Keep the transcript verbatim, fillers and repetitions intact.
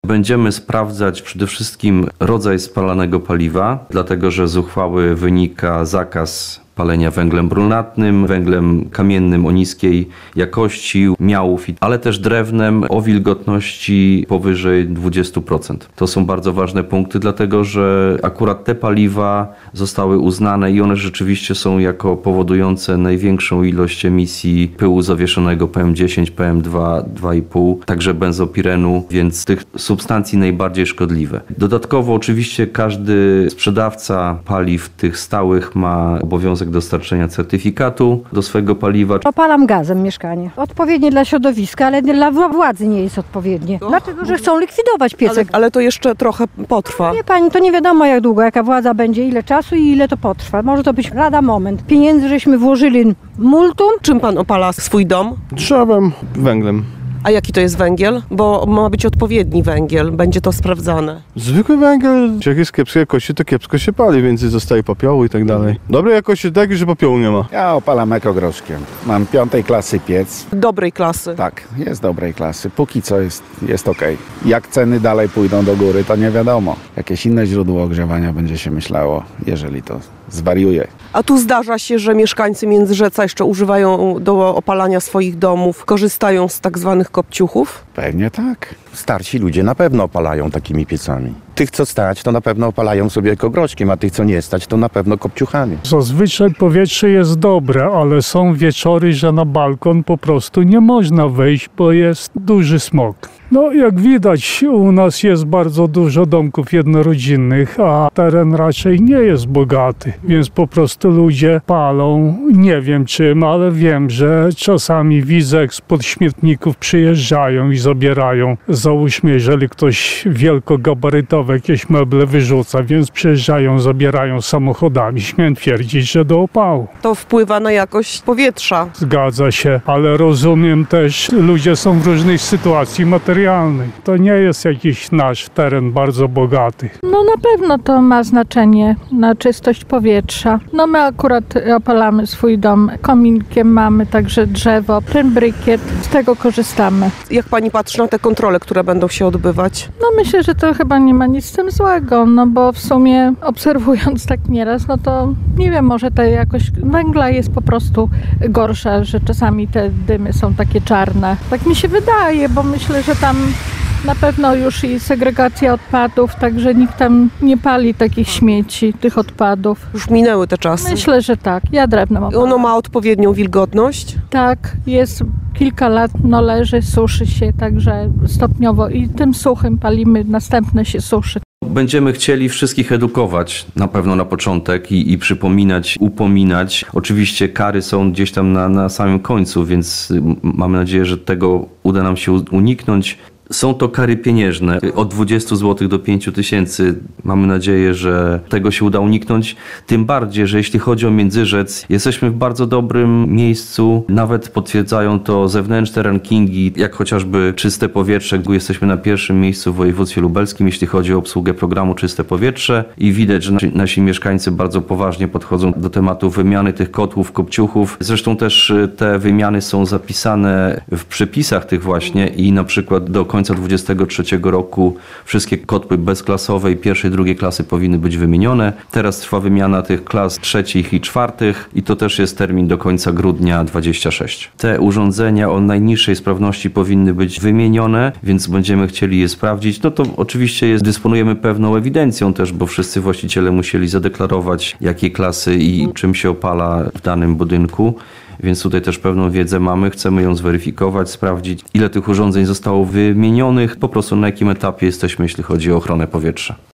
Będziemy sprawdzać przede wszystkim rodzaj spalanego paliwa, dlatego że z uchwały wynika zakaz palenia węglem brunatnym, węglem kamiennym o niskiej jakości, miałów, ale też drewnem o wilgotności powyżej dwadzieścia procent. To są bardzo ważne punkty, dlatego że akurat te paliwa zostały uznane i one rzeczywiście są jako powodujące największą ilość emisji pyłu zawieszonego P M dziesięć, P M dwa, dwa i pół, także benzopirenu, więc tych substancji najbardziej szkodliwe. Dodatkowo oczywiście każdy sprzedawca paliw tych stałych ma obowiązek dostarczenia certyfikatu do swojego paliwa. Opalam gazem mieszkanie. Odpowiednie dla środowiska, ale dla władzy nie jest odpowiednie. O. Dlatego, że chcą likwidować piecek. Ale, ale to jeszcze trochę potrwa. Nie pani, to nie wiadomo jak długo, jaka władza będzie, ile czasu i ile to potrwa. Może to być lada moment. Pieniędzy żeśmy włożyli multum. Czym pan opala swój dom? Drzewem, węglem. A jaki to jest węgiel? Bo ma być odpowiedni węgiel, będzie to sprawdzane. Zwykły węgiel, jak jest kiepskiej jakości, to kiepsko się pali, więc zostaje popiołu i tak dalej. Dobrej jakości tak, że popiołu nie ma. Ja opalam ekogroszkiem. Mam piątej klasy piec. Dobrej klasy. Tak, jest dobrej klasy. Póki co jest, jest okej. Jak ceny dalej pójdą do góry, to nie wiadomo. Jakieś inne źródło ogrzewania będzie się myślało, jeżeli to zwariuje. A tu zdarza się, że mieszkańcy Międzyrzeca jeszcze używają do opalania swoich domów, korzystają z tak zwanych kopciuchów? Pewnie tak. Starsi ludzie na pewno opalają takimi piecami. Tych, co stać, to na pewno opalają sobie ekogroczkiem, a tych, co nie stać, to na pewno kopciuchami. Zazwyczaj powietrze jest dobre, ale są wieczory, że na balkon po prostu nie można wejść, bo jest duży smog. No, jak widać, u nas jest bardzo dużo domków jednorodzinnych, a teren raczej nie jest bogaty, więc po prostu ludzie palą, nie wiem czym, ale wiem, że czasami widzę, jak spod śmietników przyjeżdżają i zabierają. Załóżmy, jeżeli ktoś wielkogabarytowe jakieś meble wyrzuca, więc przyjeżdżają, zabierają samochodami. Śmiem twierdzić, że do opału. To wpływa na jakość powietrza. Zgadza się, ale rozumiem też, ludzie są w różnej sytuacji materialnej. To nie jest jakiś nasz teren bardzo bogaty. No na pewno to ma znaczenie na czystość powietrza. No my akurat opalamy swój dom kominkiem, mamy także drzewo, ten brykiet, z tego korzystamy. Jak pani patrzy na te kontrole, które będą się odbywać? No myślę, że to chyba nie ma nic z tym złego, no bo w sumie obserwując tak nieraz, no to nie wiem, może ta jakość węgla jest po prostu gorsza, że czasami te dymy są takie czarne. Tak mi się wydaje, bo myślę, że tam na pewno już i segregacja odpadów, także nikt tam nie pali takich śmieci, tych odpadów. Już minęły te czasy. Myślę, że tak. Ja drewnem opalam. Ono ma odpowiednią wilgotność? Tak, jest kilka lat, no leży, suszy się, także stopniowo i tym suchym palimy, następne się suszy. Będziemy chcieli wszystkich edukować na pewno na początek i, i przypominać, upominać. Oczywiście kary są gdzieś tam na, na samym końcu, więc mamy nadzieję, że tego uda nam się uniknąć. Są to kary pieniężne od dwudziestu złotych do pięciu tysięcy. Mamy nadzieję, że tego się uda uniknąć. Tym bardziej, że jeśli chodzi o Międzyrzec, jesteśmy w bardzo dobrym miejscu. Nawet potwierdzają to zewnętrzne rankingi, jak chociażby Czyste Powietrze. Jesteśmy na pierwszym miejscu w województwie lubelskim, jeśli chodzi o obsługę programu Czyste Powietrze. I widać, że nasi, nasi mieszkańcy bardzo poważnie podchodzą do tematu wymiany tych kotłów, kopciuchów. Zresztą też te wymiany są zapisane w przepisach tych właśnie i na przykład do końca dwudziestego trzeciego roku wszystkie kotły bezklasowe pierwszej, drugiej klasy powinny być wymienione. Teraz trwa wymiana tych klas trzecich i czwartych i to też jest termin do końca grudnia dwudziestego szóstego. Te urządzenia o najniższej sprawności powinny być wymienione, więc będziemy chcieli je sprawdzić. No to oczywiście jest, dysponujemy pewną ewidencją też, bo wszyscy właściciele musieli zadeklarować, jakie klasy i czym się opala w danym budynku. Więc tutaj też pewną wiedzę mamy, chcemy ją zweryfikować, sprawdzić, ile tych urządzeń zostało wymienionych, po prostu na jakim etapie jesteśmy, jeśli chodzi o ochronę powietrza.